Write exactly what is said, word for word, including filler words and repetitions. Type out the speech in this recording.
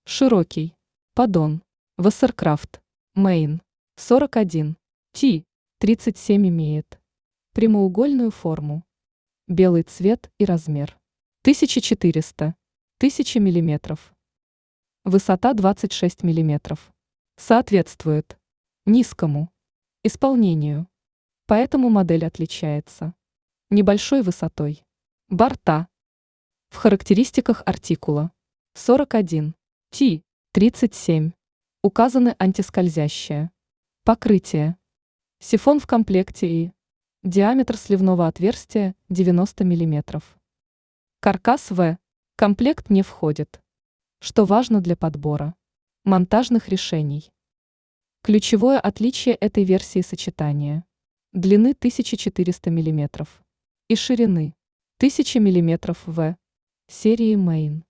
Широкий. Поддон. Вассеркрафт. Мейн. сорок один. Ти. тридцать семь имеет. Прямоугольную форму. Белый цвет и размер. тысяча четыреста. тысяча миллиметров. Высота двадцать шесть миллиметров. Соответствует низкому исполнению. Поэтому модель отличается небольшой высотой. Борта. В характеристиках артикула сорок один. Ти. тридцать семь. Указаны антискользящее покрытие. Сифон в комплекте и диаметр сливного отверстия девяносто миллиметров. Каркас В. Комплект не входит. Что важно для подбора монтажных решений. Ключевое отличие этой версии сочетания длины тысяча четыреста миллиметров и ширины тысяча миллиметров в серии Мейн.